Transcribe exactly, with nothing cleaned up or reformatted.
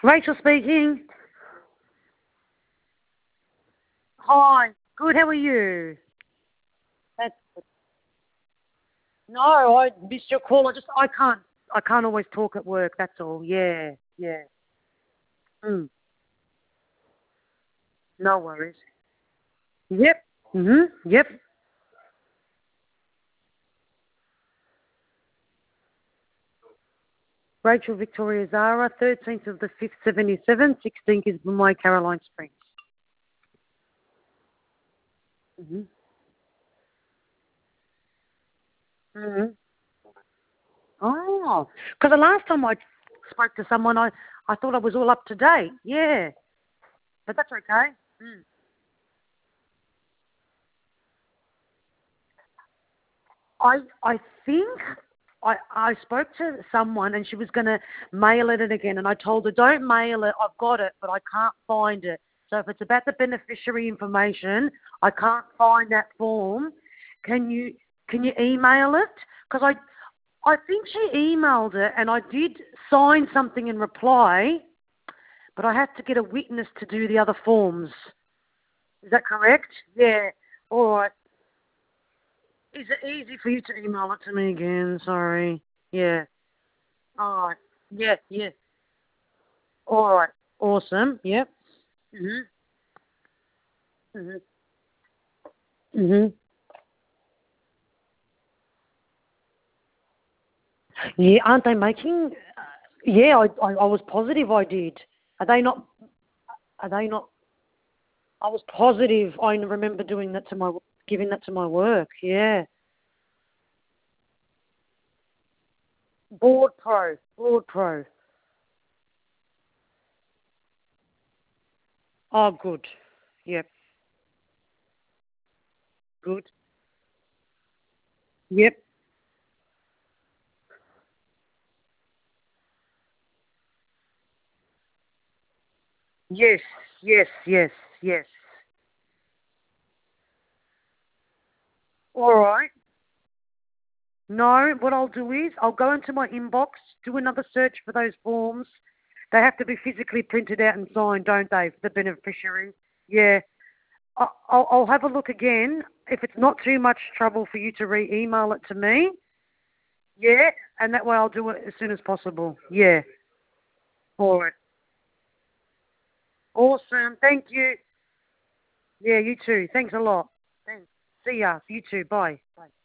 Rachel speaking. Hi. Good. How are you? That's good. No, I missed your call. I just I can't I can't always talk at work. That's all. Yeah. Yeah. Mm. No worries. Yep. Mhm. Yep. Rachel Victoria Zara, thirteenth of the fifth, seventy-seven, sixteenth is my Caroline Springs. Mhm. Mhm. Oh, because the last time I spoke to someone, I I thought I was all up to date. Yeah, but that's okay. Mm. I I think I I spoke to someone and she was going to mail it in again, and I told her don't mail it. I've got it, but I can't find it. So if it's about the beneficiary information, I can't find that form. Can you can you email it? Because I I think she emailed it, and I did sign something in reply, but I have to get a witness to do the other forms. Is that correct? Yeah. All right. Is it easy for you to email it to me again? Sorry. Yeah. All right. Yeah, yeah. All right. Awesome. Yep. Mhm. Mhm. Mhm. Yeah, aren't they making? Yeah, I, I I was positive I did. Are they not? Are they not? I was positive. I remember doing that to my giving that to my work. Yeah. Board Pro. Board Pro. Oh, good. Yep. Good. Yep. Yes. Yes. Yes. Yes. All right. No, what I'll do is I'll go into my inbox, do another search for those forms. They have to be physically printed out and signed, don't they, for the beneficiary? Yeah. I- I'll, I'll have a look again. If it's not too much trouble for you to re-email it to me, yeah, and that way I'll do it as soon as possible. Yeah. All right. Awesome. Thank you. Yeah, you too. Thanks a lot. Thanks. See ya. You too. Bye. Bye.